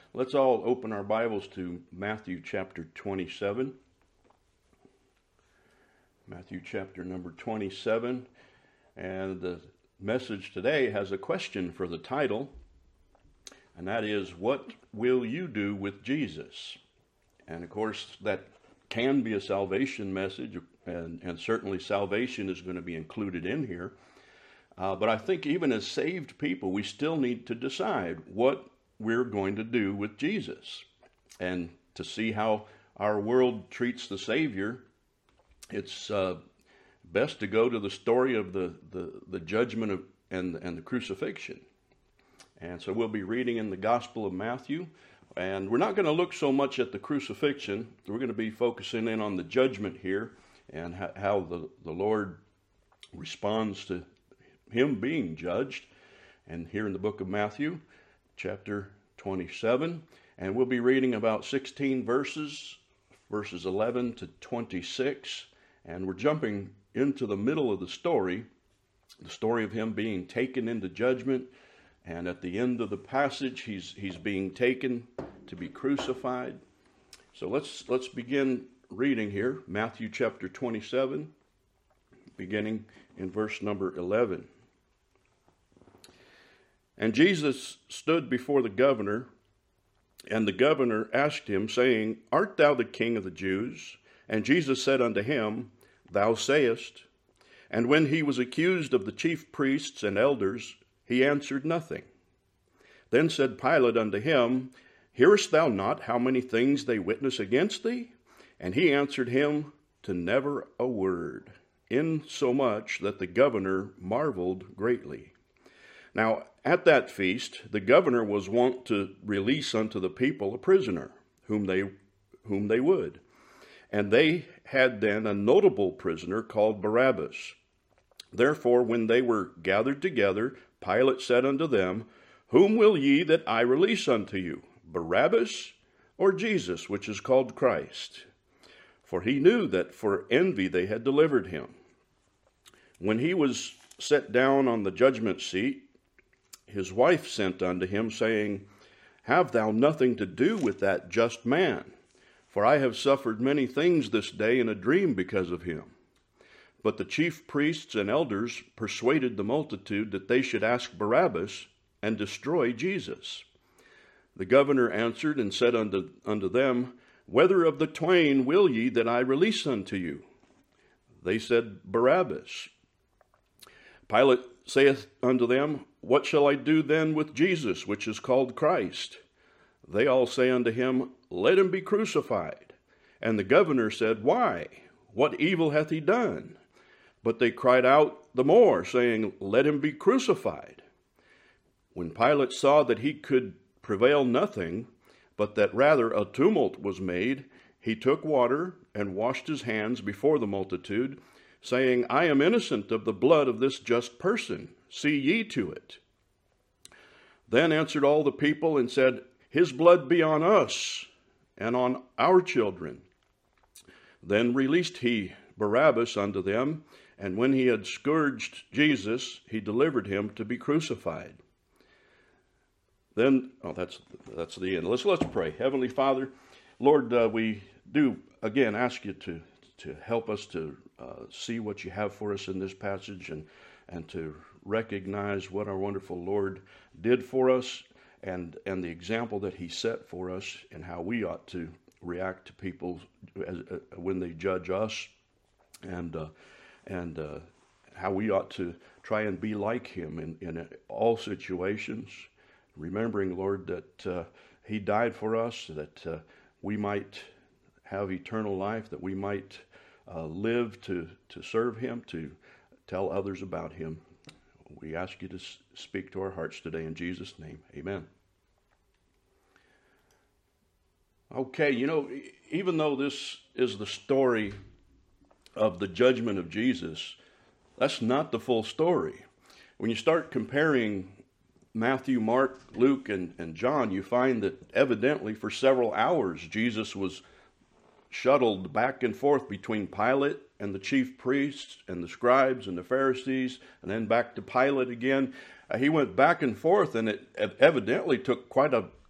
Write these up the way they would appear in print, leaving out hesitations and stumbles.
Let's all open our Bibles to Matthew chapter 27. Matthew chapter number 27. And the message today has a question for the title, and that is, what will you do with Jesus? And of course, that can be a salvation message, and certainly salvation is going to be included in here. But I think even as saved people, we still need to decide what we're going to do with Jesus. And to see how our world treats the Savior, it's best to go to the story of the judgment and the crucifixion. And so we'll be reading in the Gospel of Matthew. And we're not going to look so much at the crucifixion. We're going to be focusing in on the judgment here and how the Lord responds to him being judged. And here in the book of Matthew, chapter 27, and we'll be reading about 16 verses 11 to 26, and we're jumping into the middle of the story of him being taken into judgment, and at the end of the passage, he's being taken to be crucified. So let's begin reading here, Matthew chapter 27, beginning in verse number 11. And Jesus stood before the governor, and the governor asked him, saying, Art thou the king of the Jews? And Jesus said unto him, Thou sayest. And when he was accused of the chief priests and elders, he answered nothing. Then said Pilate unto him, Hearest thou not how many things they witness against thee? And he answered him to never a word, insomuch that the governor marveled greatly. Now, at that feast, the governor was wont to release unto the people a prisoner, whom they would. And they had then a notable prisoner called Barabbas. Therefore, when they were gathered together, Pilate said unto them, Whom will ye that I release unto you, Barabbas or Jesus, which is called Christ? For he knew that for envy they had delivered him. When he was set down on the judgment seat, his wife sent unto him, saying, Have thou nothing to do with that just man? For I have suffered many things this day in a dream because of him. But the chief priests and elders persuaded the multitude that they should ask Barabbas and destroy Jesus. The governor answered and said unto them, Whether of the twain will ye that I release unto you? They said, Barabbas. Pilate saith unto them, What shall I do then with Jesus, which is called Christ? They all say unto him, Let him be crucified. And the governor said, Why? What evil hath he done? But they cried out the more, saying, Let him be crucified. When Pilate saw that he could prevail nothing, but that rather a tumult was made, he took water and washed his hands before the multitude, saying, I am innocent of the blood of this just person. See ye to it. Then answered all the people and said, His blood be on us and on our children. Then released he Barabbas unto them, and when he had scourged Jesus, he delivered him to be crucified. Then, that's the end. Let's pray. Heavenly Father, Lord, we do again ask you to help us to see what you have for us in this passage, and to recognize what our wonderful Lord did for us, and the example that he set for us, and how we ought to react to people when they judge us, and how we ought to try and be like him in all situations, remembering, Lord, that he died for us, that we might have eternal life, that we might live to serve him, to tell others about him. We ask you to speak to our hearts today in Jesus' name. Amen. Okay, even though this is the story of the judgment of Jesus, that's not the full story. When you start comparing Matthew, Mark, Luke, and John, you find that evidently for several hours Jesus was shuttled back and forth between Pilate and the chief priests and the scribes and the Pharisees, and then back to Pilate again. He went back and forth, and it evidently took quite a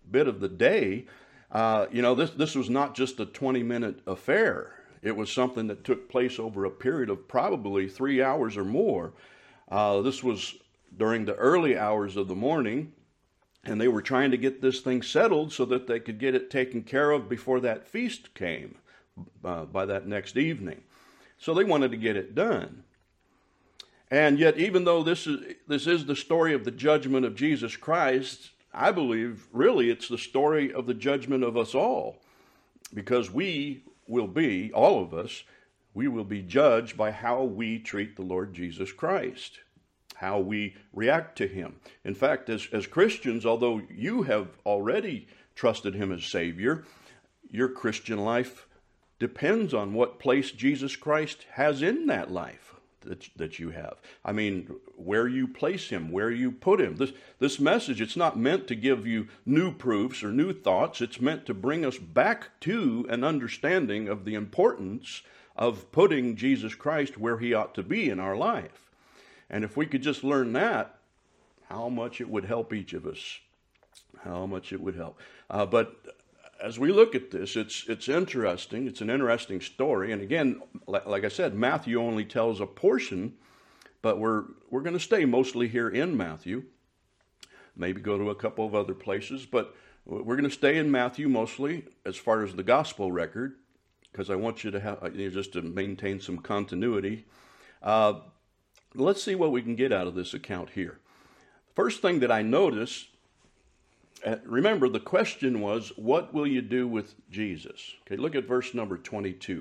bit of the day. This was not just a 20-minute affair. It was something that took place over a period of probably 3 hours or more. This was during the early hours of the morning, and they were trying to get this thing settled so that they could get it taken care of before that feast came by that next evening. So they wanted to get it done. And yet, even though this is the story of the judgment of Jesus Christ, I believe really it's the story of the judgment of us all, because we will be, all of us, we will be judged by how we treat the Lord Jesus Christ, how we react to him. In fact, as Christians, although you have already trusted him as Savior, your Christian life depends on what place Jesus Christ has in that life that you have. I mean, where you place him, where you put him. This message, it's not meant to give you new proofs or new thoughts. It's meant to bring us back to an understanding of the importance of putting Jesus Christ where he ought to be in our life. And if we could just learn that, how much it would help each of us. How much it would help. But as we look at this, it's interesting. It's an interesting story. And again, like I said, Matthew only tells a portion, but we're going to stay mostly here in Matthew. Maybe go to a couple of other places, but we're going to stay in Matthew mostly as far as the gospel record, because I want you to have just to maintain some continuity. Let's see what we can get out of this account here. First thing that I notice. Remember, the question was, what will you do with Jesus? Okay, look at verse number 22.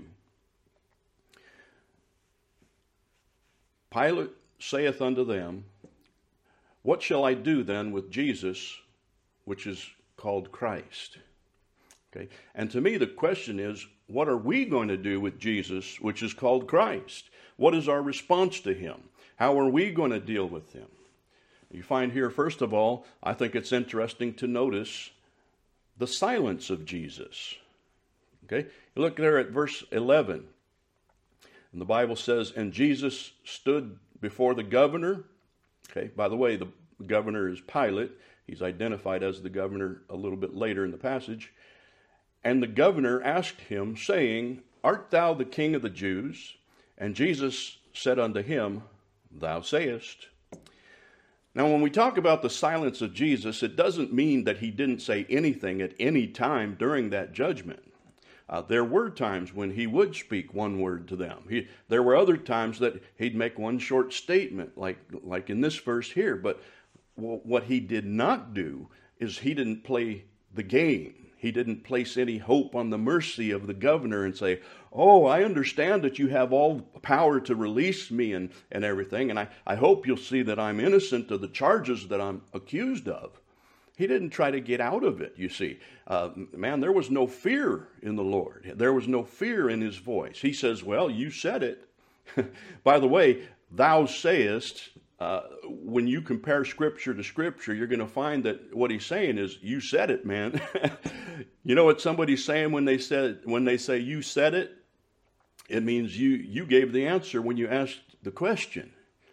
Pilate saith unto them, what shall I do then with Jesus, which is called Christ? Okay, and to me the question is, what are we going to do with Jesus, which is called Christ? What is our response to him? How are we going to deal with him? You find here, first of all, I think it's interesting to notice the silence of Jesus. Okay, you look there at verse 11. And the Bible says, and Jesus stood before the governor. Okay, by the way, the governor is Pilate. He's identified as the governor a little bit later in the passage. And the governor asked him, saying, art thou the king of the Jews? And Jesus said unto him, thou sayest. Now, when we talk about the silence of Jesus, it doesn't mean that he didn't say anything at any time during that judgment. There were times when he would speak one word to them. There were other times that he'd make one short statement, like in this verse here. But what he did not do is he didn't play the game. He didn't place any hope on the mercy of the governor and say, oh, I understand that you have all power to release me and everything, and I hope you'll see that I'm innocent of the charges that I'm accused of. He didn't try to get out of it, you see. There was no fear in the Lord. There was no fear in his voice. He says, well, you said it. By the way, thou sayest, when you compare Scripture to Scripture, you're going to find that what he's saying is, you said it, man. You know what somebody's saying when they say you said it? It means you gave the answer when you asked the question.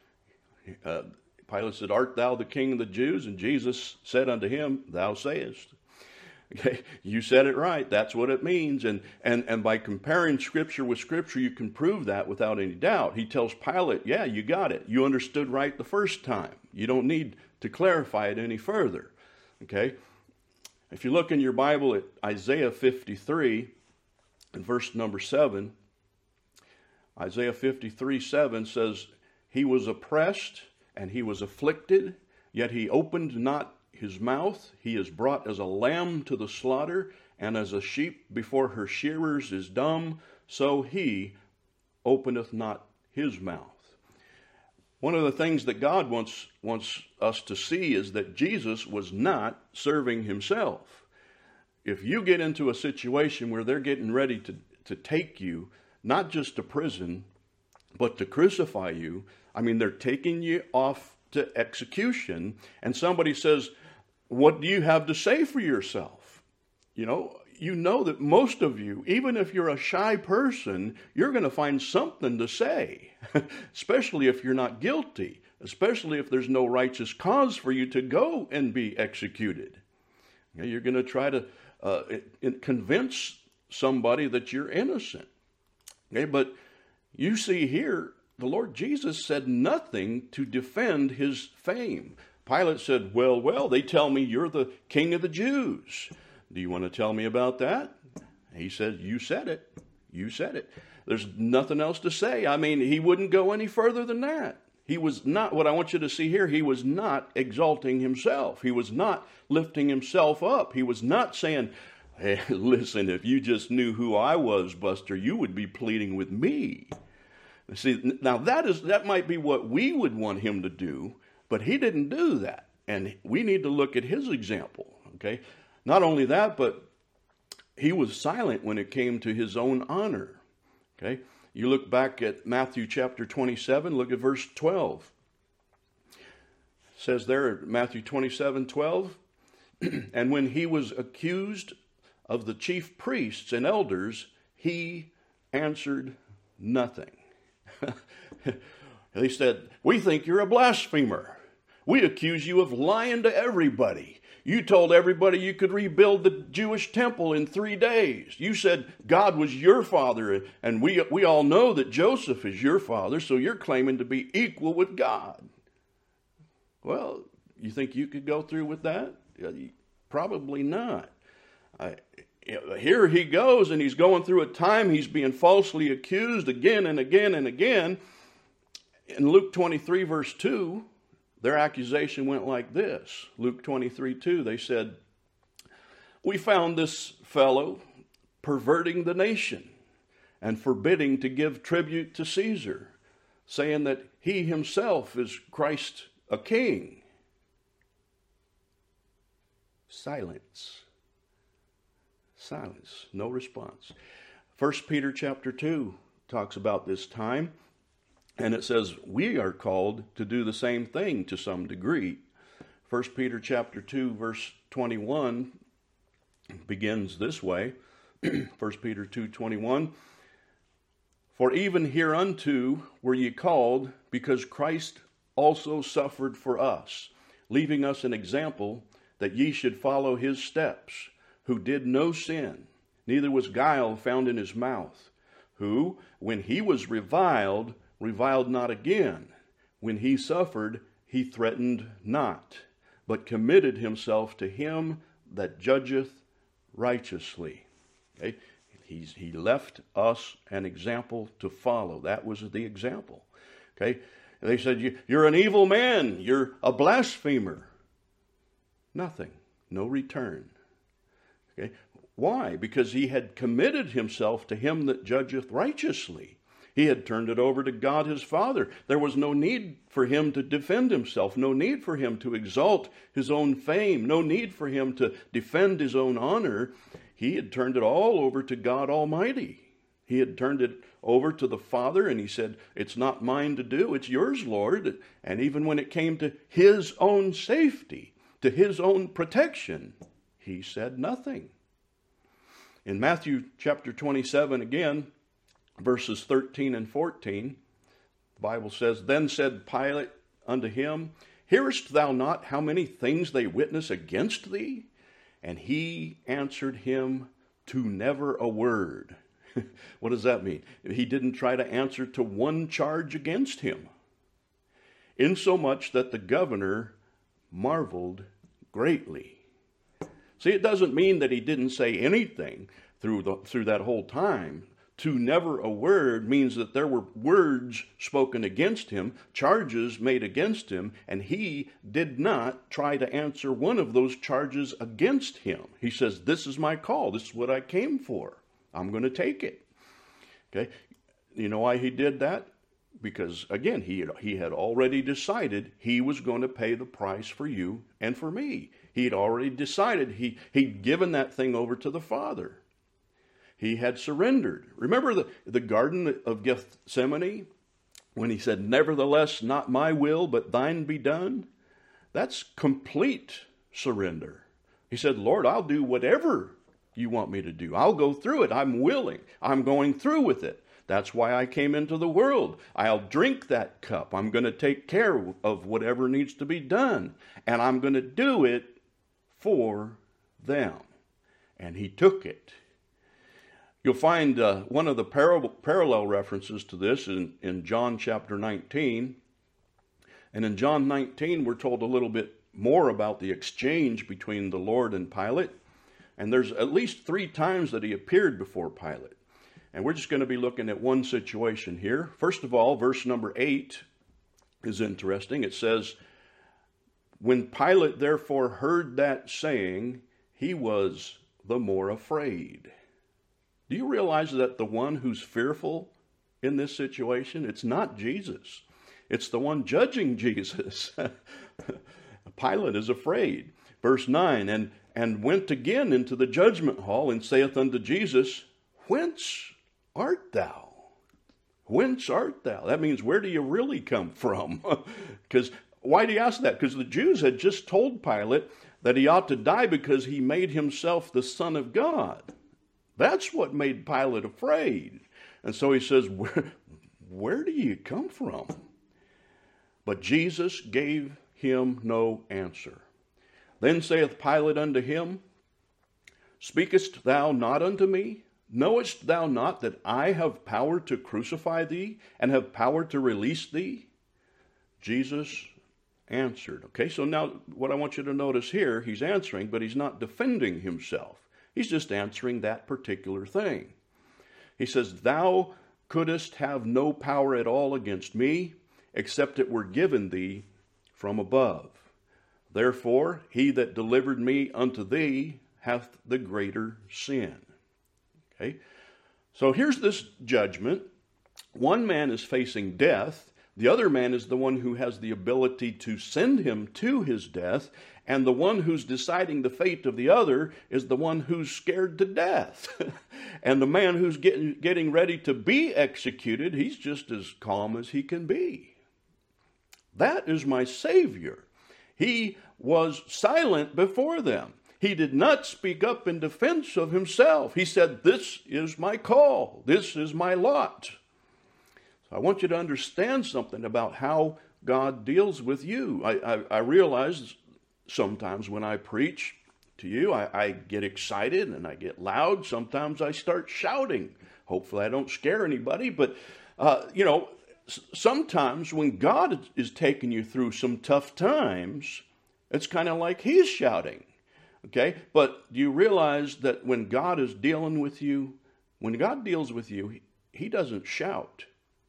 Pilate said, art thou the king of the Jews? And Jesus said unto him, thou sayest. Okay, you said it right. That's what it means. And by comparing Scripture with Scripture, you can prove that without any doubt. He tells Pilate, yeah, you got it. You understood right the first time. You don't need to clarify it any further. Okay? If you look in your Bible at Isaiah 53, and verse number 7, Isaiah 53:7 says, he was oppressed and he was afflicted, yet he opened not his mouth. He is brought as a lamb to the slaughter, and as a sheep before her shearers is dumb, so he openeth not his mouth. One of the things that God wants us to see is that Jesus was not serving himself. If you get into a situation where they're getting ready to take you, not just to prison, but to crucify you, I mean, they're taking you off to execution, and somebody says, what do you have to say for yourself? You know that most of you, even if you're a shy person, you're going to find something to say, especially if you're not guilty, especially if there's no righteous cause for you to go and be executed. You're going to try to convince somebody that you're innocent. Okay, but you see here, the Lord Jesus said nothing to defend his fame. Pilate said, well, they tell me you're the king of the Jews. Do you want to tell me about that? He said, you said it. You said it. There's nothing else to say. I mean, he wouldn't go any further than that. He was not, what I want you to see here, he was not exalting himself. He was not lifting himself up. He was not saying, hey, listen, if you just knew who I was, Buster, you would be pleading with me. See, now that might be what we would want him to do, but he didn't do that. And we need to look at his example, okay? Not only that, but he was silent when it came to his own honor, okay? You look back at Matthew chapter 27, look at verse 12. It says there, Matthew 27:12, and when he was accused of the chief priests and elders, he answered nothing. They said, we think you're a blasphemer. We accuse you of lying to everybody. You told everybody you could rebuild the Jewish temple in 3 days. You said God was your father, and we all know that Joseph is your father, so you're claiming to be equal with God. Well, you think you could go through with that? Probably not. Here he goes, and he's going through a time he's being falsely accused again and again and again. In Luke 23, verse 2, their accusation went like this. Luke 23:2, they said, we found this fellow perverting the nation and forbidding to give tribute to Caesar, saying that he himself is Christ a king. Silence. Silence. No response. 1 Peter chapter 2 talks about this time. And it says, we are called to do the same thing to some degree. 1 Peter chapter 2, verse 21 begins this way. 1 Peter 2:21, for even hereunto were ye called, because Christ also suffered for us, leaving us an example that ye should follow his steps, who did no sin, neither was guile found in his mouth, who, when he was reviled not again. When he suffered, he threatened not, but committed himself to him that judgeth righteously. Okay? He left us an example to follow. That was the example. Okay? They said, you're an evil man. You're a blasphemer. Nothing. No return. Okay? Why? Because he had committed himself to him that judgeth righteously. He had turned it over to God his Father. There was no need for him to defend himself, no need for him to exalt his own fame, no need for him to defend his own honor. He had turned it all over to God Almighty. He had turned it over to the Father, and he said, it's not mine to do, it's yours, Lord. And even when it came to his own safety, to his own protection, he said nothing. In Matthew chapter 27 again, verses 13 and 14, the Bible says, then said Pilate unto him, hearest thou not how many things they witness against thee? And he answered him to never a word. What does that mean? He didn't try to answer to one charge against him. Insomuch that the governor marveled greatly. See, it doesn't mean that he didn't say anything through that whole time. To never a word means that there were words spoken against him, charges made against him, and he did not try to answer one of those charges against him. He says, this is my call. This is what I came for. I'm going to take it. Okay? You know why he did that? Because, again, he had already decided he was going to pay the price for you and for me. He had already decided he'd given that thing over to the Father. He had surrendered. Remember the Garden of Gethsemane when he said, nevertheless, not my will, but thine be done? That's complete surrender. He said, Lord, I'll do whatever you want me to do. I'll go through it. I'm willing. I'm going through with it. That's why I came into the world. I'll drink that cup. I'm going to take care of whatever needs to be done. And I'm going to do it for them. And he took it. You'll find one of the parallel references to this in John chapter 19. And in John 19, we're told a little bit more about the exchange between the Lord and Pilate. And there's at least 3 times that he appeared before Pilate. And we're just going to be looking at one situation here. First of all, verse number 8 is interesting. It says, "When Pilate therefore heard that saying, he was the more afraid." Do you realize that the one who's fearful in this situation, it's not Jesus. It's the one judging Jesus. Pilate is afraid. Verse 9, and went again into the judgment hall, and saith unto Jesus, "Whence art thou?" Whence art thou? That means, where do you really come from? Because why do you ask that? Because the Jews had just told Pilate that he ought to die because he made himself the Son of God. That's what made Pilate afraid. And so he says, where do you come from? But Jesus gave him no answer. Then saith Pilate unto him, "Speakest thou not unto me? Knowest thou not that I have power to crucify thee and have power to release thee?" Jesus answered. Okay, so now what I want you to notice here, he's answering, but he's not defending himself. He's just answering that particular thing. He says, "Thou couldst have no power at all against me, except it were given thee from above. Therefore, he that delivered me unto thee hath the greater sin." Okay, so here's this judgment. One man is facing death. The other man is the one who has the ability to send him to his death. And the one who's deciding the fate of the other is the one who's scared to death. And the man who's getting ready to be executed, he's just as calm as he can be. That is my Savior. He was silent before them. He did not speak up in defense of himself. He said, "This is my call. This is my lot." So I want you to understand something about how God deals with you. I realize sometimes when I preach to you, I get excited and I get loud. Sometimes I start shouting. Hopefully I don't scare anybody. But, sometimes when God is taking you through some tough times, it's kind of like he's shouting. Okay? But do you realize that when God is dealing with you, when God deals with you, he doesn't shout.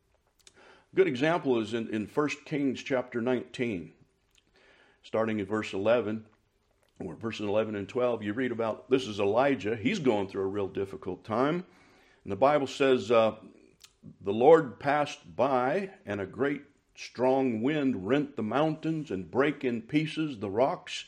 A good example is in 1 Kings chapter 19. Starting in verse 11, or verses 11 and 12, you read about, this is Elijah. He's going through a real difficult time. And the Bible says, the Lord passed by, and a great strong wind rent the mountains and brake in pieces the rocks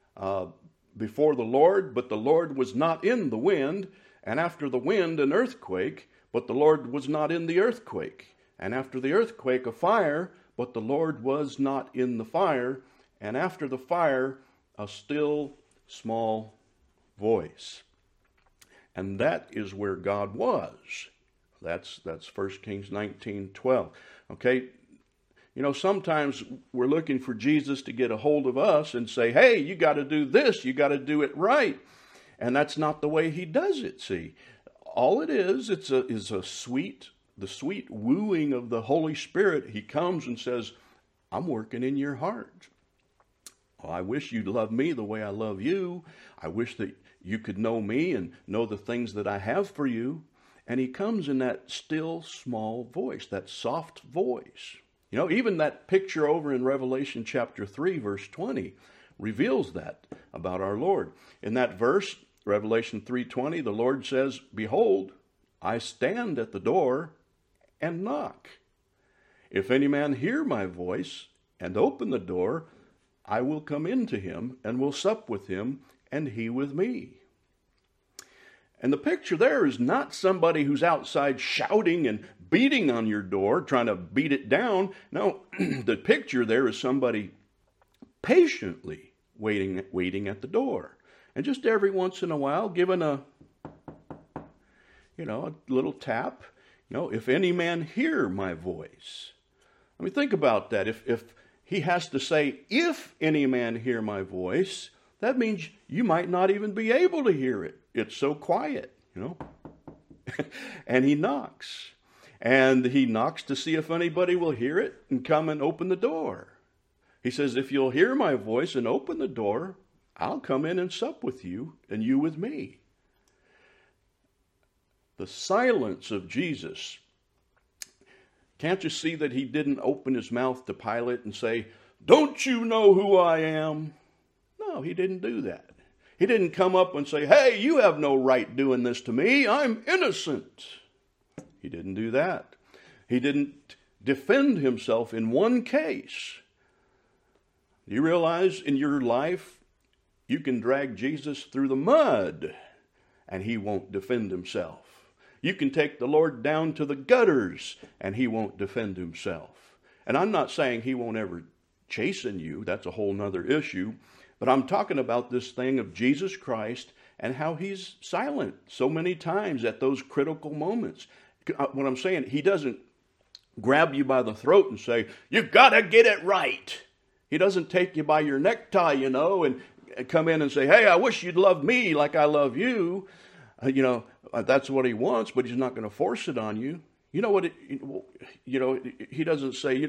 before the Lord. But the Lord was not in the wind. And after the wind, an earthquake. But the Lord was not in the earthquake. And after the earthquake, a fire. But the Lord was not in the fire. And after the fire, a still small voice. And that is where God was. That's 1 Kings 19:12. Okay, sometimes we're looking for Jesus to get a hold of us and say, "Hey, you got to do this, you got to do it right." And that's not the way he does it, see. All it is the sweet wooing of the Holy Spirit. He comes and says, "I'm working in your heart. I wish you'd love me the way I love you. I wish that you could know me and know the things that I have for you." And he comes in that still small voice, that soft voice. Even that picture over in Revelation chapter 3, verse 20, reveals that about our Lord. In that verse, Revelation 3:20, the Lord says, "Behold, I stand at the door and knock. If any man hear my voice and open the door, I will come into him and will sup with him and he with me." And the picture there is not somebody who's outside shouting and beating on your door, trying to beat it down. No, the picture there is somebody patiently waiting at the door. And just every once in a while giving a little tap. If any man hear my voice. I mean, think about that. If he has to say, "if any man hear my voice," that means you might not even be able to hear it. It's so quiet, And he knocks. And he knocks to see if anybody will hear it and come and open the door. He says, if you'll hear my voice and open the door, I'll come in and sup with you and you with me. The silence of Jesus. Can't you see that he didn't open his mouth to Pilate and say, don't you know who I am? No, he didn't do that. He didn't come up and say, hey, you have no right doing this to me. I'm innocent. He didn't do that. He didn't defend himself in one case. Do you realize in your life you can drag Jesus through the mud and he won't defend himself? You can take the Lord down to the gutters and he won't defend himself. And I'm not saying he won't ever chasten you. That's a whole nother issue. But I'm talking about this thing of Jesus Christ and how he's silent so many times at those critical moments. What I'm saying, he doesn't grab you by the throat and say, you've got to get it right. He doesn't take you by your necktie, and come in and say, hey, I wish you'd love me like I love you. That's what he wants, but he's not going to force it on you. You know what? He doesn't say,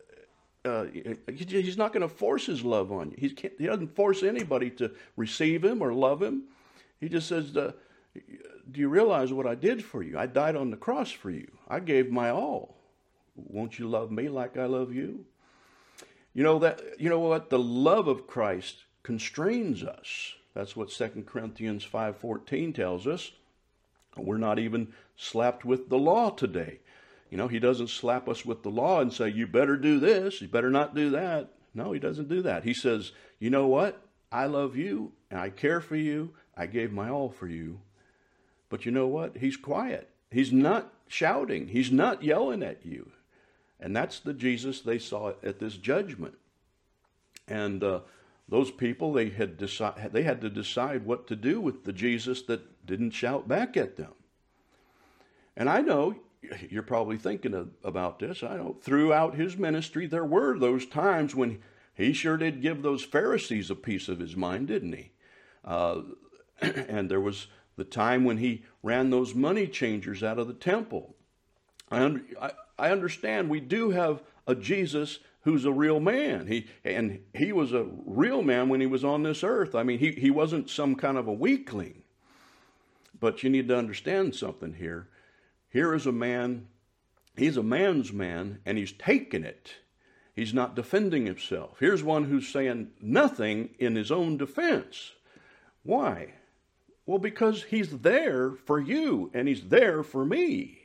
he's not going to force his love on you. He doesn't force anybody to receive him or love him. He just says, do you realize what I did for you? I died on the cross for you. I gave my all. Won't you love me like I love you? You know what? The love of Christ constrains us. That's what 2 Corinthians 5:14 tells us. We're not even slapped with the law today. He doesn't slap us with the law and say, you better do this, you better not do that. No, he doesn't do that. He says, you know what? I love you and I care for you. I gave my all for you. But you know what? He's quiet. He's not shouting. He's not yelling at you. And that's the Jesus they saw at this judgment. And those people, they had to decide what to do with the Jesus that didn't shout back at them. And I know you're probably thinking about this. I know throughout his ministry, there were those times when he sure did give those Pharisees a piece of his mind, didn't he? And there was the time when he ran those money changers out of the temple. I understand we do have a Jesus who's a real man. He was a real man when he was on this earth. I mean, he wasn't some kind of a weakling. But you need to understand something here. Here is a man, he's a man's man, and he's taken it. He's not defending himself. Here's one who's saying nothing in his own defense. Why? Well, because he's there for you, and he's there for me.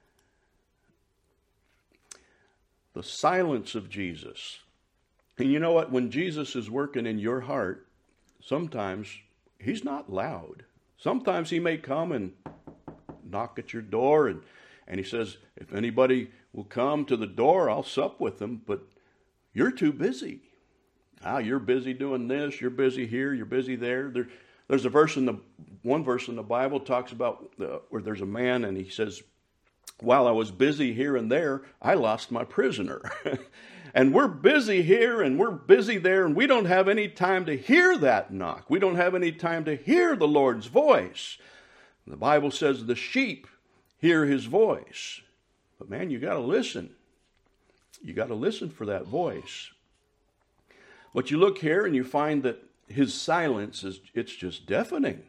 The silence of Jesus. And you know what? When Jesus is working in your heart, sometimes he's not loud. Sometimes he may come and knock at your door, and he says, if anybody will come to the door, I'll sup with them, but you're too busy. You're busy doing this, you're busy here, you're busy there. There's one verse in the Bible talks about where there's a man and he says, while I was busy here and there, I lost my prisoner. And we're busy here and we're busy there, and we don't have any time to hear that knock. We don't have any time to hear the Lord's voice. The Bible says the sheep hear his voice. But man, you got to listen. You got to listen for that voice. But you look here and you find that his silence it's just deafening.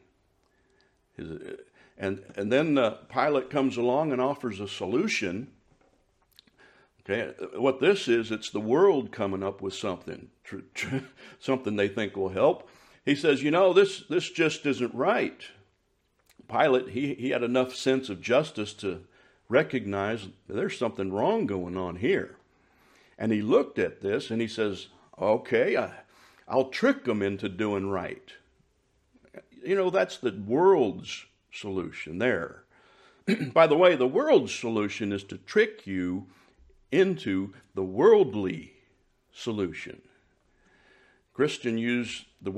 And then Pilate comes along and offers a solution. Okay, what this is, it's the world coming up with something, something they think will help. He says, this just isn't right. Pilate, he had enough sense of justice to recognize there's something wrong going on here. And he looked at this and he says, okay, I'll trick them into doing right. That's the world's solution there. By the way, the world's solution is to trick you into the worldly solution. Christians use the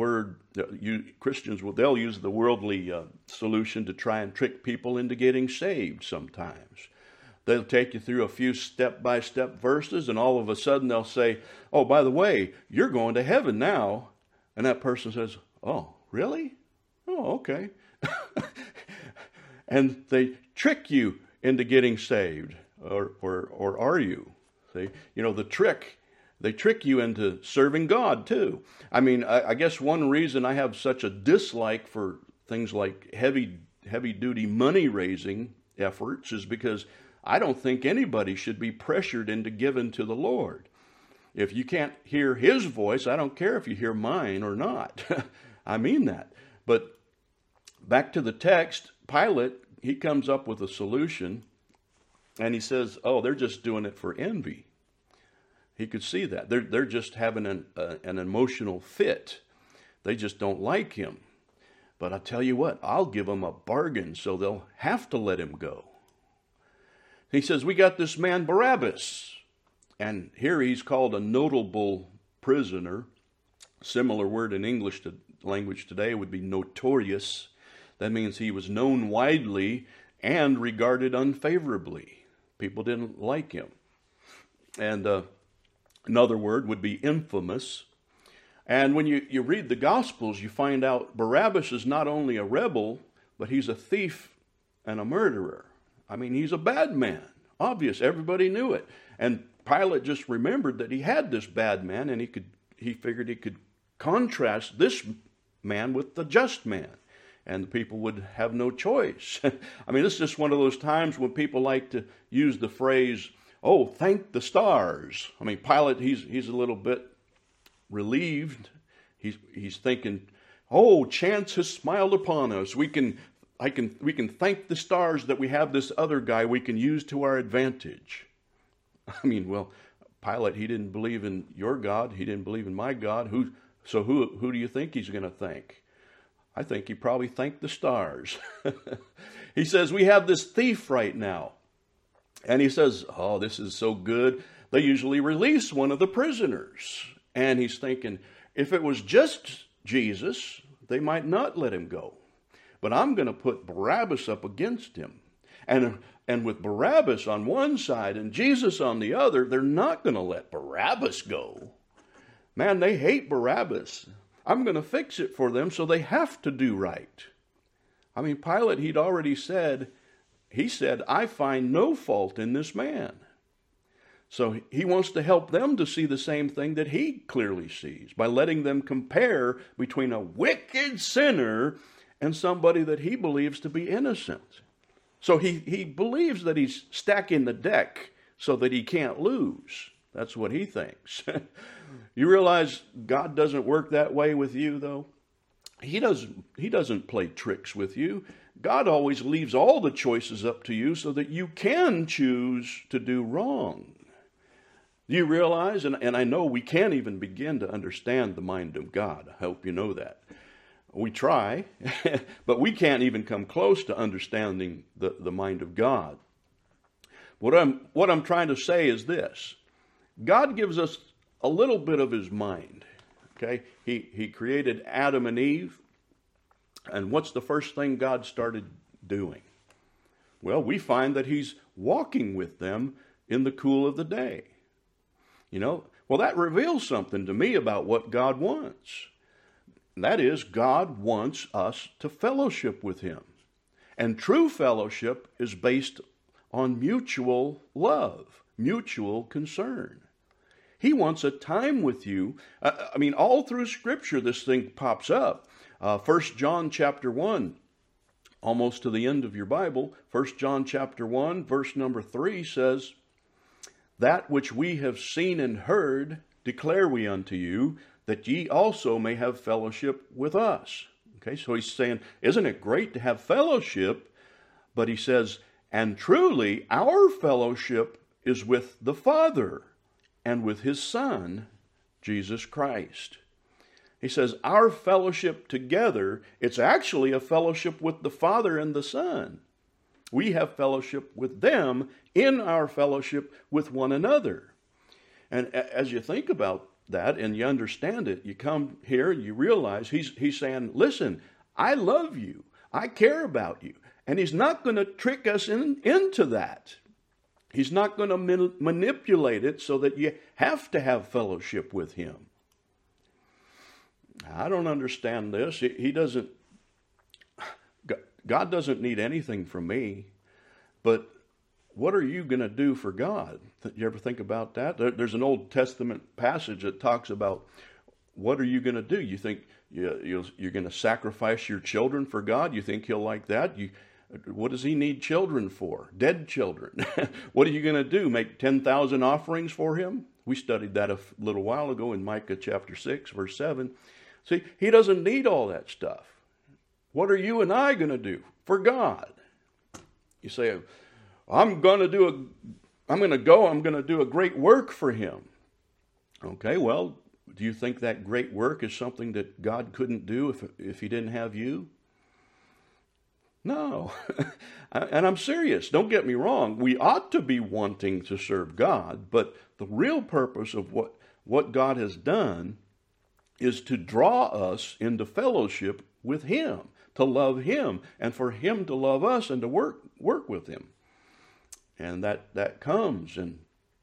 worldly solution to try and trick people into getting saved sometimes. They'll take you through a few step-by-step verses, and all of a sudden they'll say, oh, by the way, you're going to heaven now. And that person says, Oh, really? Oh, okay. And they trick you into getting saved, or are you? See, they trick you into serving God too. I mean, I guess one reason I have such a dislike for things like heavy duty money raising efforts is because I don't think anybody should be pressured into giving to the Lord. If you can't hear his voice, I don't care if you hear mine or not. I mean that. But back to the text, Pilate, he comes up with a solution, and he says, oh, they're just doing it for envy. He could see that. They're just having an emotional fit. They just don't like him. But I tell you what, I'll give them a bargain so they'll have to let him go. He says, we got this man Barabbas. And here he's called a notable prisoner. Similar word in English language today would be notorious. That means he was known widely and regarded unfavorably. People didn't like him. And another word would be infamous. And when you read the Gospels, you find out Barabbas is not only a rebel, but he's a thief and a murderer. I mean, he's a bad man. Obvious, everybody knew it. And Pilate just remembered that he had this bad man, and he figured he could contrast this man with the just man, and the people would have no choice. I mean, this is just one of those times when people like to use the phrase, oh, thank the stars. I mean, Pilate, he's a little bit relieved. He's thinking, oh, chance has smiled upon us. We can thank the stars that we have this other guy we can use to our advantage. I mean, well, Pilate, he didn't believe in your God. He didn't believe in my God. Who do you think he's going to thank? I think he probably thanked the stars. He says, we have this thief right now. And he says, oh, this is so good. They usually release one of the prisoners. And he's thinking, if it was just Jesus, they might not let him go. But I'm going to put Barabbas up against him. And with Barabbas on one side and Jesus on the other, they're not going to let Barabbas go. Man, they hate Barabbas. I'm going to fix it for them so they have to do right. I mean, Pilate, he'd already said, I find no fault in this man. So he wants to help them to see the same thing that he clearly sees by letting them compare between a wicked sinner and somebody that he believes to be innocent. So he believes that he's stacking the deck so that he can't lose. That's what he thinks. You realize God doesn't work that way with you, though? He doesn't play tricks with you. God always leaves all the choices up to you so that you can choose to do wrong. Do you realize, and I know we can't even begin to understand the mind of God. I hope you know that. We try, but we can't even come close to understanding the mind of God. What I'm trying to say is this. God gives us a little bit of his mind. Okay? He created Adam and Eve. And what's the first thing God started doing? Well, we find that he's walking with them in the cool of the day. Well, that reveals something to me about what God wants. That is, God wants us to fellowship with him. And true fellowship is based on mutual love, mutual concern. He wants a time with you. All through Scripture this thing pops up. 1 John chapter 1, almost to the end of your Bible, 1 John chapter 1, verse number 3 says, that which we have seen and heard declare we unto you, that ye also may have fellowship with us. Okay, so he's saying, isn't it great to have fellowship? But he says, and truly our fellowship is with the Father and with his Son, Jesus Christ. He says, our fellowship together, it's actually a fellowship with the Father and the Son. We have fellowship with them in our fellowship with one another. And as you think about that and you understand it, you come here and you realize he's saying, listen, I love you. I care about you. And he's not going to trick us into that. He's not going to manipulate it so that you have to have fellowship with him. I don't understand this. He doesn't, God doesn't need anything from me, but what are you going to do for God? You ever think about that? There's an Old Testament passage that talks about what are you going to do? You think you're going to sacrifice your children for God? You think he'll like that? What does he need children for? Dead children. What are you going to do? Make 10,000 offerings for him? We studied that a little while ago in Micah chapter 6, verse 7. See, he doesn't need all that stuff. What are you and I going to do for God? You say, I'm going to do a great work for him. Okay, well, do you think that great work is something that God couldn't do if he didn't have you? No. And I'm serious. Don't get me wrong. We ought to be wanting to serve God, but the real purpose of what God has done is to draw us into fellowship with him, to love him, and for him to love us and to work with him. And that comes, and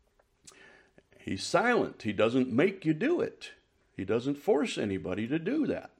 he's silent. He doesn't make you do it. He doesn't force anybody to do that.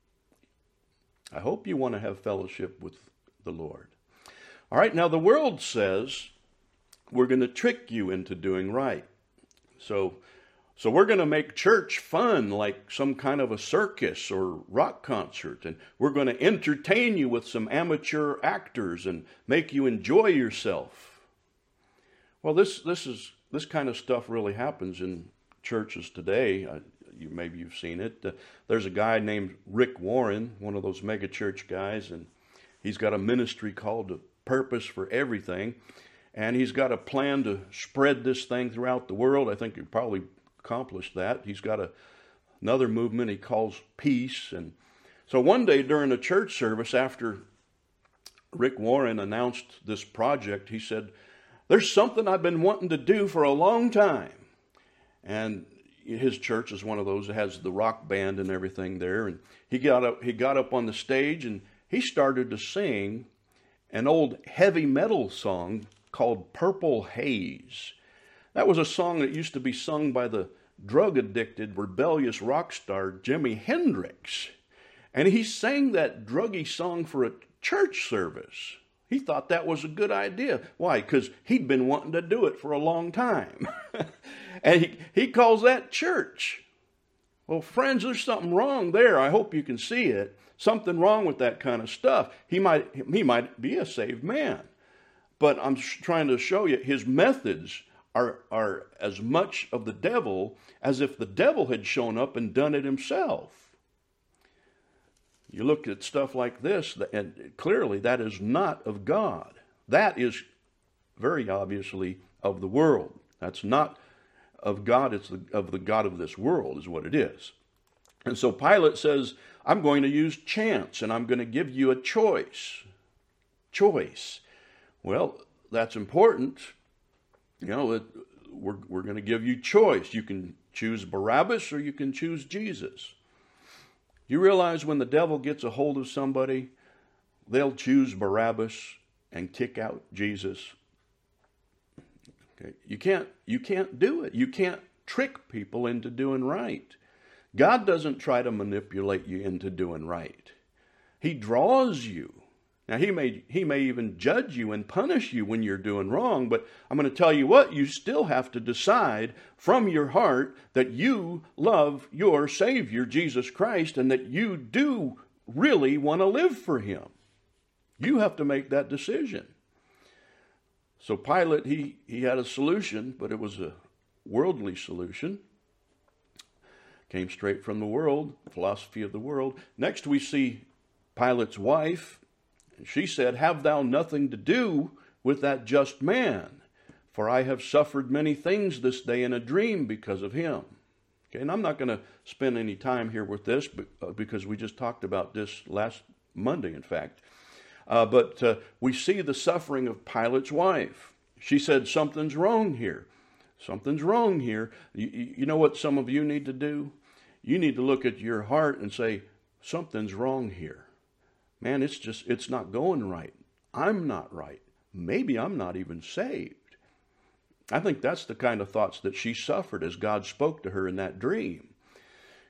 I hope you want to have fellowship with the Lord. All right, now the world says we're going to trick you into doing right. So we're going to make church fun like some kind of a circus or rock concert, and we're going to entertain you with some amateur actors and make you enjoy yourself. Well, this kind of stuff really happens in churches today. Maybe you've seen it. There's a guy named Rick Warren, one of those mega church guys, and he's got a ministry called The Purpose for Everything, and he's got a plan to spread this thing throughout the world. I think he probably accomplished that. He's got another movement he calls Peace. And so one day during a church service, after Rick Warren announced this project, he said, "There's something I've been wanting to do for a long time." And his church is one of those that has the rock band and everything there. And he got up on the stage and he started to sing an old heavy metal song called Purple Haze. That was a song that used to be sung by the drug-addicted, rebellious rock star Jimi Hendrix. And he sang that druggy song for a church service. He thought that was a good idea. Why? Because he'd been wanting to do it for a long time. And he calls that church. Well, friends, there's something wrong there. I hope you can see it. Something wrong with that kind of stuff. He might be a saved man. But I'm trying to show you his methods are as much of the devil as if the devil had shown up and done it himself. You look at stuff like this, and clearly that is not of God. That is very obviously of the world. That's not of God, it's of the God of this world is what it is. And so Pilate says, I'm going to use chance, and I'm going to give you a choice. Choice. Well, that's important. You know, we're going to give you choice. You can choose Barabbas or you can choose Jesus. You realize when the devil gets a hold of somebody, they'll choose Barabbas and kick out Jesus. Okay. You can't do it. You can't trick people into doing right. God doesn't try to manipulate you into doing right. He draws you. Now, he may even judge you and punish you when you're doing wrong, but I'm going to tell you what, you still have to decide from your heart that you love your Savior, Jesus Christ, and that you do really want to live for him. You have to make that decision. So Pilate, he had a solution, but it was a worldly solution. Came straight from the world, philosophy of the world. Next we see Pilate's wife. She said, have thou nothing to do with that just man, for I have suffered many things this day in a dream because of him. Okay, and I'm not going to spend any time here with this because we just talked about this last Monday, in fact. But we see the suffering of Pilate's wife. She said, something's wrong here. Something's wrong here. You know what some of you need to do? You need to look at your heart and say, something's wrong here. Man, it's not going right. I'm not right. Maybe I'm not even saved. I think that's the kind of thoughts that she suffered as God spoke to her in that dream.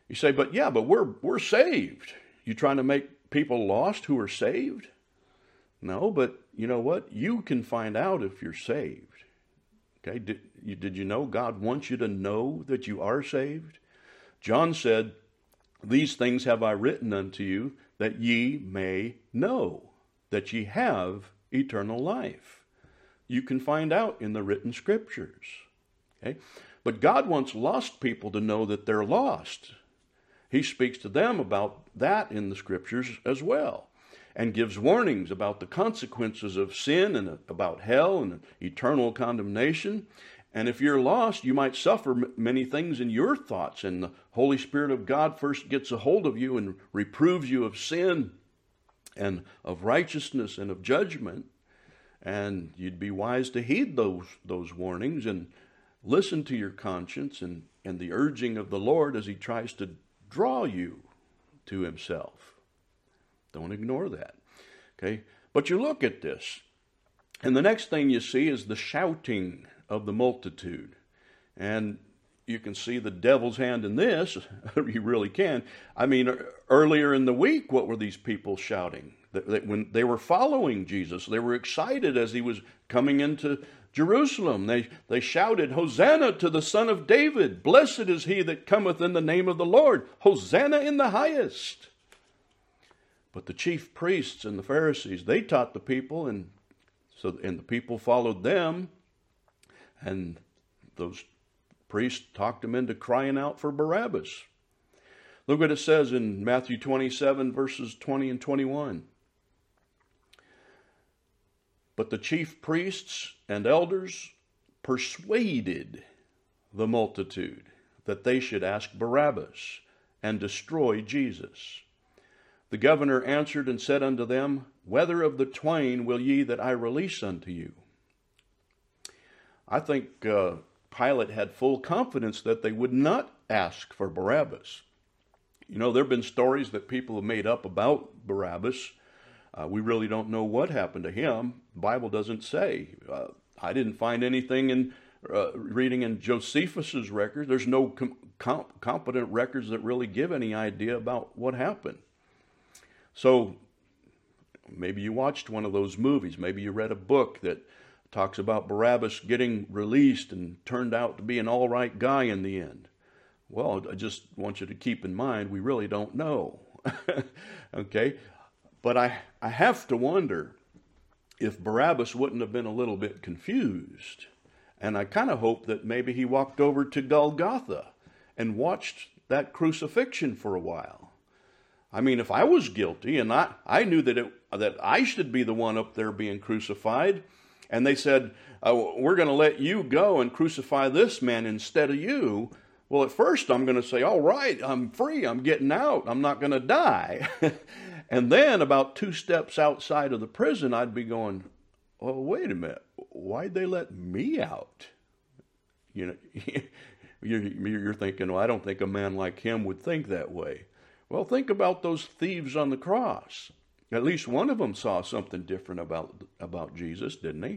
You say, but we're saved. You trying to make people lost who are saved? No, but you know what? You can find out if you're saved. Okay, did you know God wants you to know that you are saved? John said, these things have I written unto you, that ye may know that ye have eternal life. You can find out in the written scriptures. Okay? But God wants lost people to know that they're lost. He speaks to them about that in the scriptures as well, and gives warnings about the consequences of sin and about hell and eternal condemnation. And if you're lost, you might suffer many things in your thoughts, and the Holy Spirit of God first gets a hold of you and reproves you of sin and of righteousness and of judgment. And you'd be wise to heed those warnings and listen to your conscience and the urging of the Lord as he tries to draw you to himself. Don't ignore that. Okay? But you look at this, and the next thing you see is the shouting of the multitude. And you can see the devil's hand in this. You really can. I mean, earlier in the week, what were these people shouting? When they were following Jesus, they were excited as he was coming into Jerusalem. They shouted, Hosanna to the Son of David. Blessed is he that cometh in the name of the Lord. Hosanna in the highest. But the chief priests and the Pharisees, they taught the people, and the people followed them. And those priests talked them into crying out for Barabbas. Look what it says in Matthew 27, verses 20 and 21. But the chief priests and elders persuaded the multitude that they should ask Barabbas and destroy Jesus. The governor answered and said unto them, Whether of the twain will ye that I release unto you? I think Pilate had full confidence that they would not ask for Barabbas. You know, there have been stories that people have made up about Barabbas. We really don't know what happened to him. The Bible doesn't say. I didn't find anything in reading in Josephus's record. There's no competent records that really give any idea about what happened. So maybe you watched one of those movies. Maybe you read a book that talks about Barabbas getting released and turned out to be an all right guy in the end. Well, I just want you to keep in mind, we really don't know. Okay? But I have to wonder if Barabbas wouldn't have been a little bit confused. And I kind of hope that maybe he walked over to Golgotha and watched that crucifixion for a while. I mean, if I was guilty and I knew that I should be the one up there being crucified, and they said, we're going to let you go and crucify this man instead of you. Well, at first I'm going to say, all right, I'm free. I'm getting out. I'm not going to die. And then about 2 steps outside of the prison, I'd be going, well, wait a minute. Why'd they let me out? You know, you're thinking, well, I don't think a man like him would think that way. Well, think about those thieves on the cross. At least one of them saw something different about Jesus, didn't he?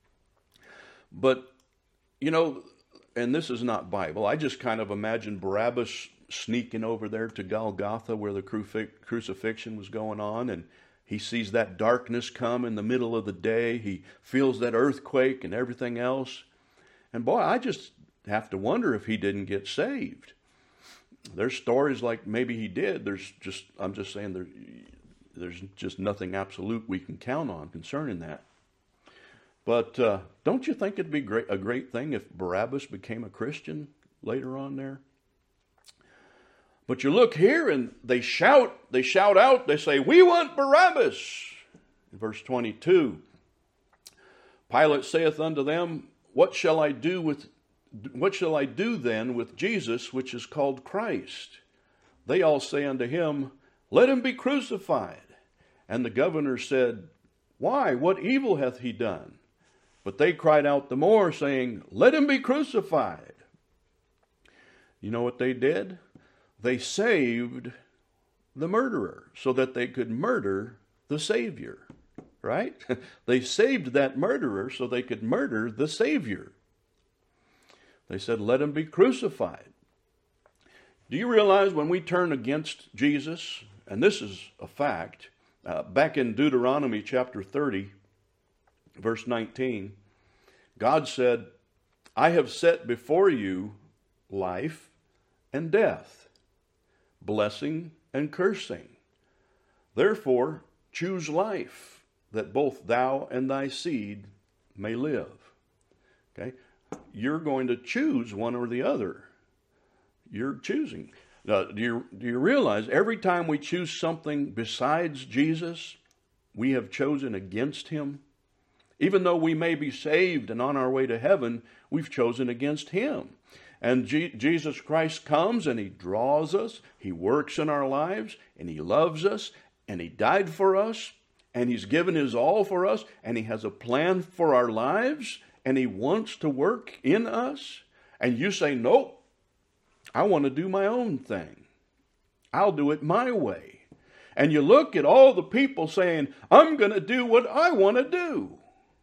But, you know, and this is not Bible, I just kind of imagine Barabbas sneaking over there to Golgotha where the crucifixion was going on, and he sees that darkness come in the middle of the day. He feels that earthquake and everything else. And boy, I just have to wonder if he didn't get saved. There's stories like maybe he did. I'm just saying there's just nothing absolute we can count on concerning that. But don't you think it'd be a great thing if Barabbas became a Christian later on there? But you look here and they shout out, they say, we want Barabbas. In verse 22, Pilate saith unto them, What shall I do then with Jesus, which is called Christ? They all say unto him, Let him be crucified. And the governor said, Why? What evil hath he done? But they cried out the more, saying, Let him be crucified. You know what they did? They saved the murderer so that they could murder the Savior, right? They saved that murderer so they could murder the Savior. They said, let him be crucified. Do you realize when we turn against Jesus, and this is a fact, back in Deuteronomy chapter 30, verse 19, God said, I have set before you life and death, blessing and cursing. Therefore, choose life, that both thou and thy seed may live. Okay? You're going to choose one or the other. You're choosing. Now, do you realize every time we choose something besides Jesus, we have chosen against him? Even though we may be saved and on our way to heaven, we've chosen against him. And Jesus Christ comes and he draws us, he works in our lives, and he loves us, and he died for us, and he's given his all for us, and he has a plan for our lives, and he wants to work in us. And you say, nope, I want to do my own thing. I'll do it my way. And you look at all the people saying, I'm going to do what I want to do.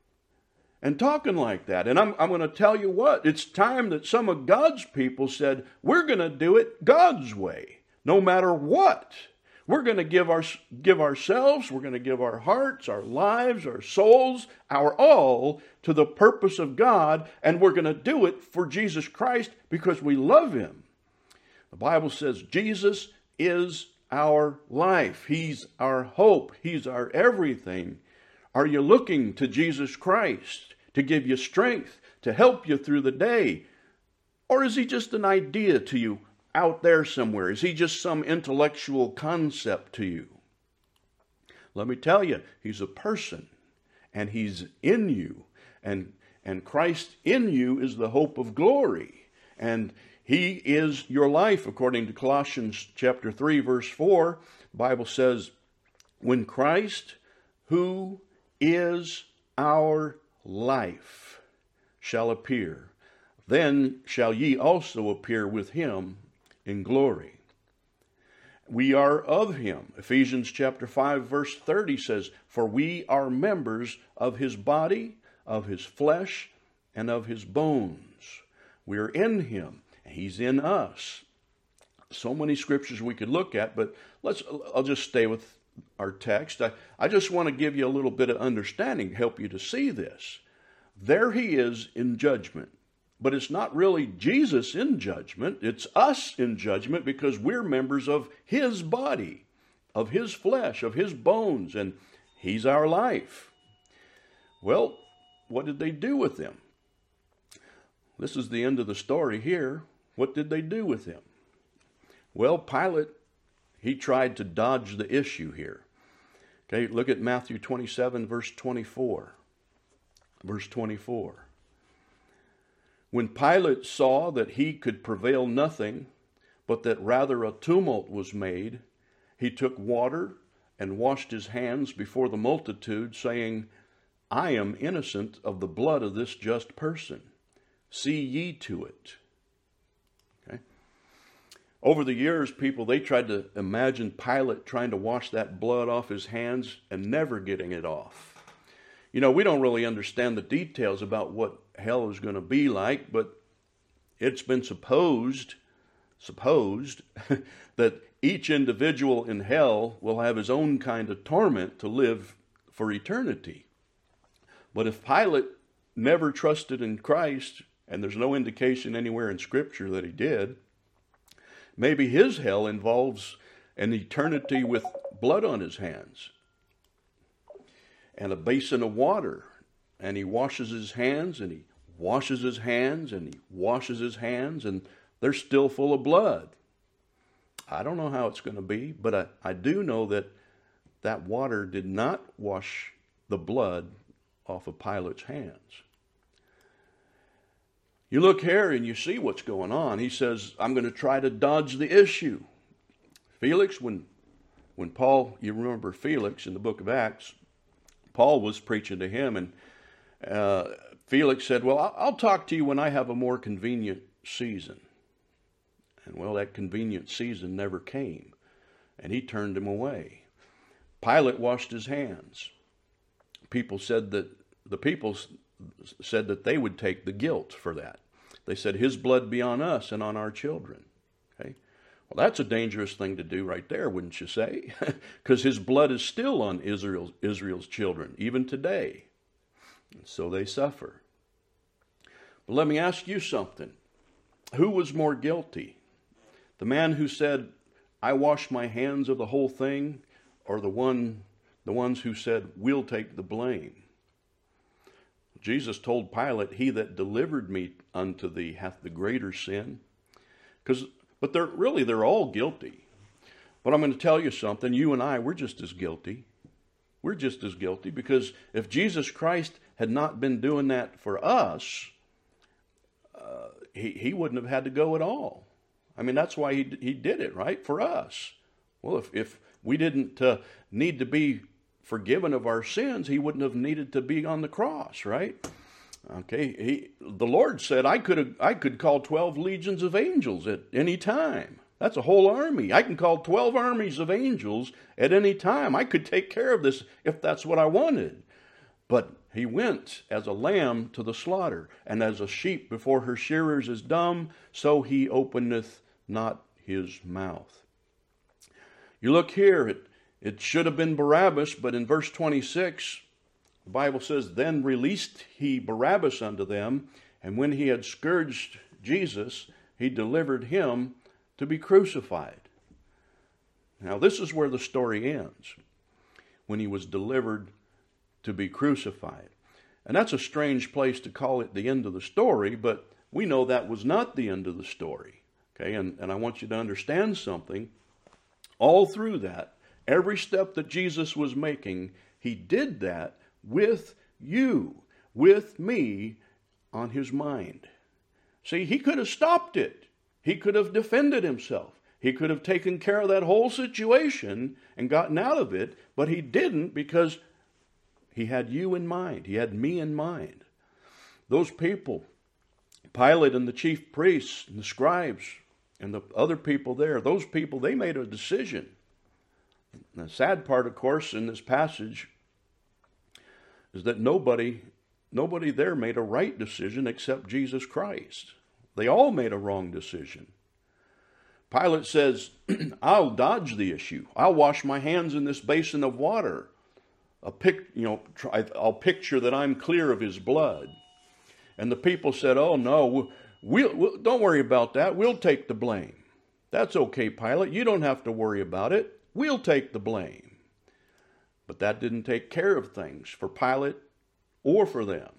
And talking like that. And I'm going to tell you what, it's time that some of God's people said, we're going to do it God's way, no matter what. We're going to give ourselves, we're going to give our hearts, our lives, our souls, our all to the purpose of God, and we're going to do it for Jesus Christ because we love him. The Bible says Jesus is our life. He's our hope. He's our everything. Are you looking to Jesus Christ to give you strength, to help you through the day? Or is he just an idea to you out there somewhere? Is he just some intellectual concept to you? Let me tell you, he's a person, and he's in you. And Christ in you is the hope of glory. And he is your life, according to Colossians chapter 3, verse 4. The Bible says, when Christ, who is our life, shall appear, then shall ye also appear with him in glory. We are of him. Ephesians chapter 5, verse 30 says, for we are members of his body, of his flesh, and of his bones. We are in him. He's in us. So many scriptures we could look at, but I'll just stay with our text. I just want to give you a little bit of understanding, help you to see this. There he is in judgment. But it's not really Jesus in judgment. It's us in judgment because we're members of his body, of his flesh, of his bones, and he's our life. Well, what did they do with him? This is the end of the story here. What did they do with him? Well, Pilate, he tried to dodge the issue here. Okay, look at Matthew 27, verse 24. Verse 24. When Pilate saw that he could prevail nothing, but that rather a tumult was made, he took water and washed his hands before the multitude, saying, I am innocent of the blood of this just person. See ye to it. Okay. Over the years, they tried to imagine Pilate trying to wash that blood off his hands and never getting it off. You know, we don't really understand the details about what hell is going to be like, but it's been supposed that each individual in hell will have his own kind of torment to live for eternity. But if Pilate never trusted in Christ, and there's no indication anywhere in Scripture that he did, maybe his hell involves an eternity with blood on his hands and a basin of water, and he washes his hands, and he washes his hands, and he washes his hands, and they're still full of blood. I don't know how it's going to be, but I do know that that water did not wash the blood off of Pilate's hands. You look here and you see what's going on. He says, I'm going to try to dodge the issue. Felix, when Paul, you remember Felix in the book of Acts, Paul was preaching to him, and Felix said, well, I'll talk to you when I have a more convenient season. And well, that convenient season never came, and he turned him away. Pilate washed his hands. The people said that they would take the guilt for that. They said, his blood be on us and on our children. Okay? Well, that's a dangerous thing to do right there, wouldn't you say? Because his blood is still on Israel's children, even today. And so they suffer. But let me ask you something. Who was more guilty? The man who said, I wash my hands of the whole thing, or the ones who said, we'll take the blame? Jesus told Pilate, he that delivered me unto thee hath the greater sin. But they're all guilty. But I'm going to tell you something. You and I, we're just as guilty. We're just as guilty, because if Jesus Christ had not been doing that for us, he wouldn't have had to go at all. I mean, that's why he did it, right? For us. Well, if we didn't need to be forgiven of our sins, he wouldn't have needed to be on the cross, right? Okay, the Lord said I could call 12 legions of angels at any time. That's a whole army. I can call 12 armies of angels at any time. I could take care of this if that's what I wanted. But he went as a lamb to the slaughter, and as a sheep before her shearers is dumb, so he openeth not his mouth. You look here, it should have been Barabbas, but in verse 26, the Bible says, then released he Barabbas unto them, and when he had scourged Jesus, he delivered him to be crucified. Now this is where the story ends, when he was delivered to be crucified. And that's a strange place to call it the end of the story, but we know that was not the end of the story. Okay, and I want you to understand something. All through that, every step that Jesus was making, he did that with you, with me, on his mind. See, he could have stopped it. He could have defended himself. He could have taken care of that whole situation and gotten out of it, but he didn't, because he had you in mind. He had me in mind. Those people, Pilate and the chief priests and the scribes and the other people there, those people, they made a decision. And the sad part, of course, in this passage is that nobody there made a right decision except Jesus Christ. They all made a wrong decision. Pilate says, I'll dodge the issue. I'll wash my hands in this basin of water. I'll picture that I'm clear of his blood. And the people said, oh no, we'll don't worry about that. We'll take the blame. That's okay, Pilate. You don't have to worry about it. We'll take the blame. But that didn't take care of things for Pilate or for them.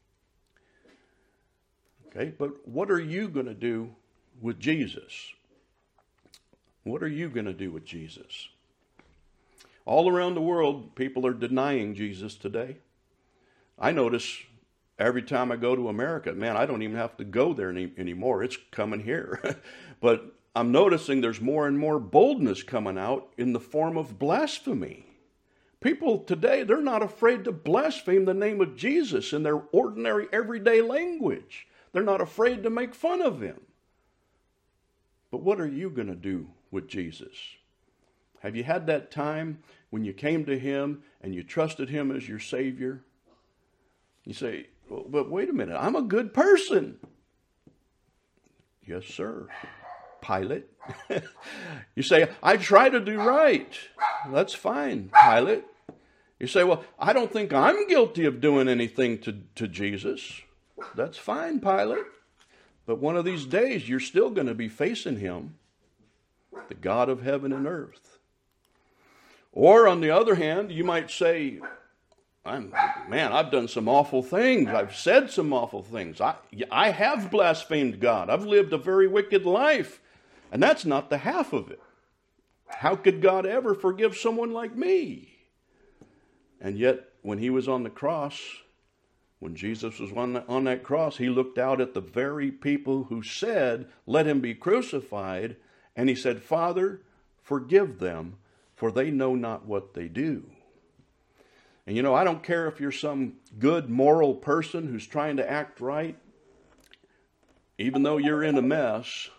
Okay, but what are you going to do with Jesus? What are you going to do with Jesus? All around the world, people are denying Jesus today. I notice every time I go to America, man, I don't even have to go there anymore. It's coming here. But I'm noticing there's more and more boldness coming out in the form of blasphemy. People today, they're not afraid to blaspheme the name of Jesus in their ordinary, everyday language. They're not afraid to make fun of him. But what are you going to do with Jesus? Have you had that time when you came to him and you trusted him as your Savior? You say, well, but wait a minute, I'm a good person. Yes, sir. Pilate. You say, I try to do right. That's fine, Pilate. You say, well, I don't think I'm guilty of doing anything to Jesus. That's fine, Pilate. But one of these days, you're still going to be facing him, the God of heaven and earth. Or on the other hand, you might say, I've done some awful things. I've said some awful things. I have blasphemed God. I've lived a very wicked life. And that's not the half of it. How could God ever forgive someone like me? And yet, when he was on the cross, when Jesus was on that cross, he looked out at the very people who said, let him be crucified. And he said, Father, forgive them, for they know not what they do. And I don't care if you're some good moral person who's trying to act right. Even though you're in a mess,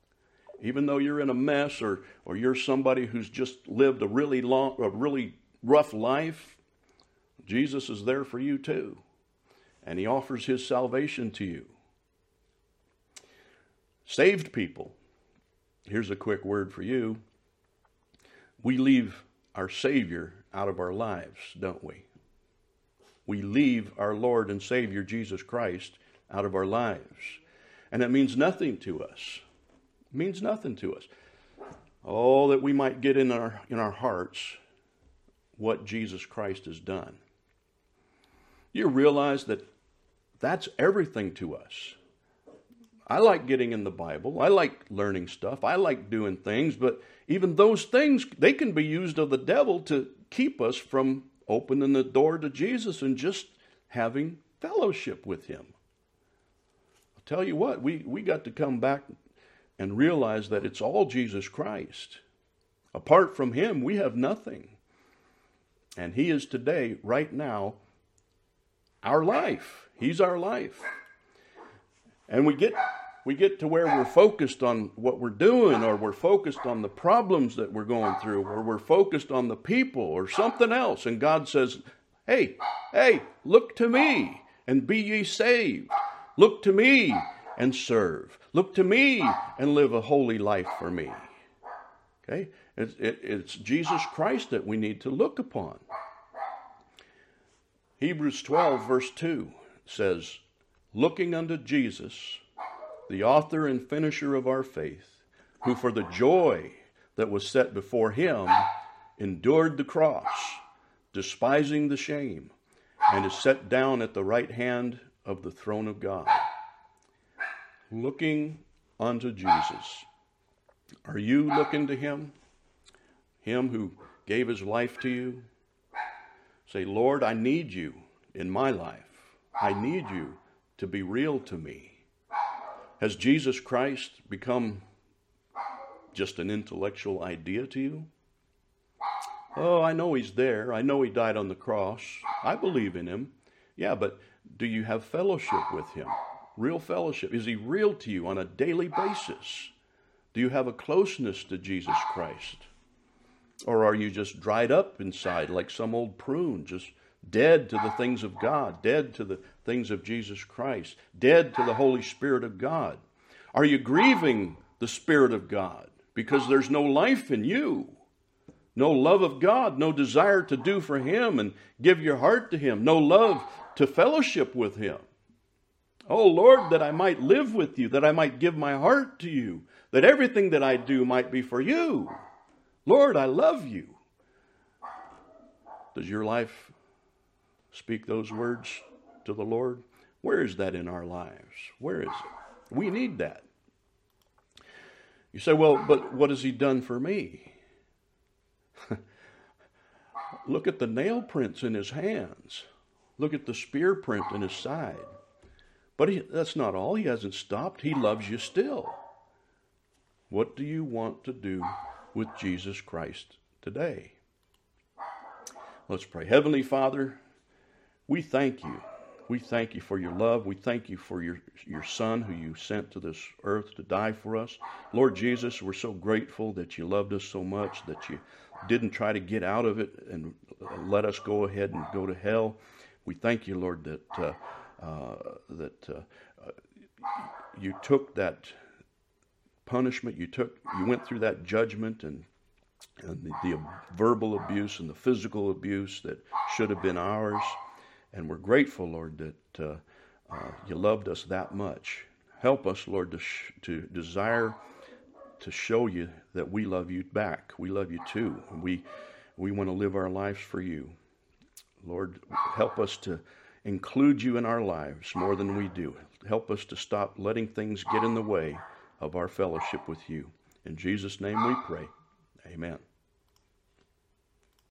or you're somebody who's just lived a really rough life, Jesus is there for you too. And he offers his salvation to you. Saved people, here's a quick word for you. We leave our Savior out of our lives, don't we? We leave our Lord and Savior, Jesus Christ, out of our lives. And it means nothing to us. It means nothing to us. Oh, that we might get in our hearts what Jesus Christ has done. You realize that that's everything to us. I like getting in the Bible. I like learning stuff. I like doing things, but even those things, they can be used of the devil to keep us from opening the door to Jesus and just having fellowship with him. I'll tell you what, we got to come back and realize that it's all Jesus Christ. Apart from him, we have nothing. And he is today, right now, our life. He's our life. And we get to where we're focused on what we're doing, or we're focused on the problems that we're going through, or we're focused on the people or something else. And God says, hey, look to me and be ye saved. Look to me and serve. Look to me and live a holy life for me. Okay? It's Jesus Christ that we need to look upon. Hebrews 12 verse 2 says, looking unto Jesus, the author and finisher of our faith, who for the joy that was set before him endured the cross, despising the shame, and is set down at the right hand of the throne of God. Looking unto Jesus. Are you looking to him? Him who gave his life to you? Say, Lord, I need you in my life. I need you to be real to me. Has Jesus Christ become just an intellectual idea to you? Oh, I know he's there. I know he died on the cross. I believe in him. Yeah, but do you have fellowship with him? Real fellowship. Is he real to you on a daily basis? Do you have a closeness to Jesus Christ? Or are you just dried up inside like some old prune, just dead to the things of God, dead to the things of Jesus Christ, dead to the Holy Spirit of God? Are you grieving the Spirit of God because there's no life in you? No love of God, no desire to do for him and give your heart to him, no love to fellowship with him. Oh Lord, that I might live with you, that I might give my heart to you, that everything that I do might be for you. Lord, I love you. Does your life speak those words to the Lord? Where is that in our lives? Where is it? We need that. You say, well, but what has he done for me? Look at the nail prints in his hands. Look at the spear print in his side. But that's not all. He hasn't stopped. He loves you still. What do you want to do with Jesus Christ today? Let's pray. Heavenly Father, we thank you. We thank you for your love. We thank you for your Son who you sent to this earth to die for us. Lord Jesus, we're so grateful that you loved us so much, that you didn't try to get out of it and let us go ahead and go to hell. We thank you, Lord, that you took that punishment, you went through that judgment and the verbal abuse and the physical abuse that should have been ours. And we're grateful, Lord, that you loved us that much. Help us, Lord, to desire to show you that we love you back. We love you too. And we want to live our lives for you. Lord, help us to include you in our lives more than we do. Help us to stop letting things get in the way of our fellowship with you. In Jesus' name we pray. Amen.